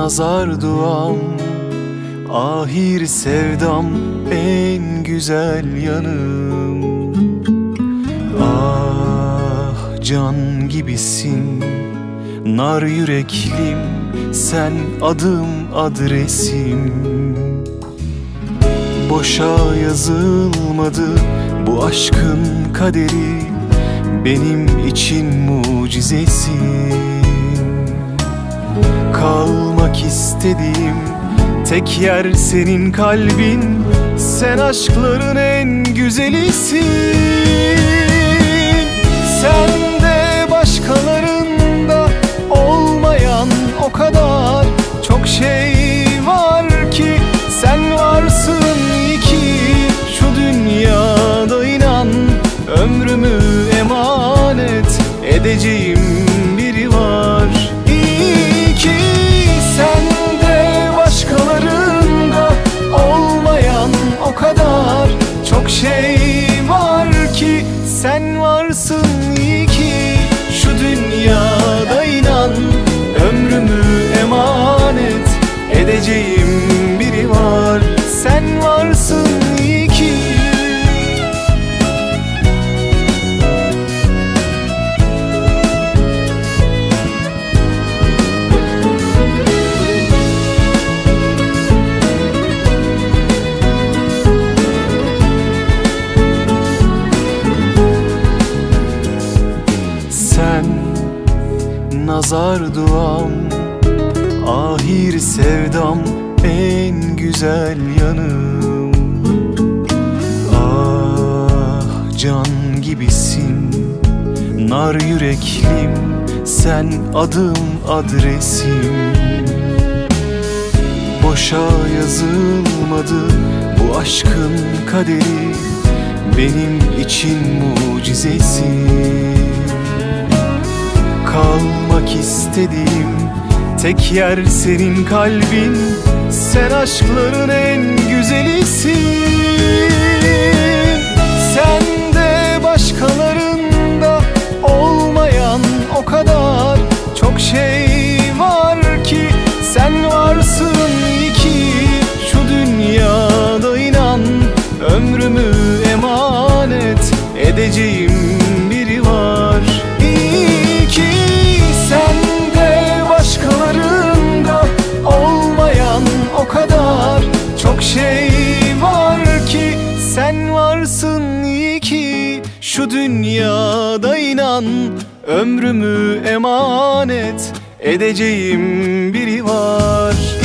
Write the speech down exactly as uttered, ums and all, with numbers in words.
nazar duam, ahir sevdam, en güzel yanım. Ah can gibisin, nar yüreklim, sen adım adresim. Boşa yazılmadı bu aşkın kaderi, benim için mucizesin. Kalmak istediğim tek yer senin kalbin, sen aşkların en güzelisin. Sende başkalarında olmayan o kadar çok şey var ki, sen varsın iyi ki şu dünyada, inan ömrümü emanet edeceğim biri var. İyi ki sende başkalarında olmayan o kadar çok şey var ki, sen varsın iyi ki şu dünyada, inan ömrümü emanet edeceğim biri var. Sen varsın iyi ki. Sen nazar duam, ahir sevdam, en güzel yanım. Ah can gibisin, nar yüreklim, sen adım adresim. Boşa yazılmadı bu aşkın kaderi, benim için mucizesin. Kalmak istediğim tek yer senin kalbin, sen aşkların en güzelisin. Sende başkalarında olmayan o kadar çok şey var ki, sen varsın iyi ki şu dünyada, inan ömrümü emanet edeceğim biri var. İyi ki sende başkalarında olmayan o kadar çok şey var ki, sen varsın iyi ki şu dünyada, inan ömrümü emanet edeceğim biri var.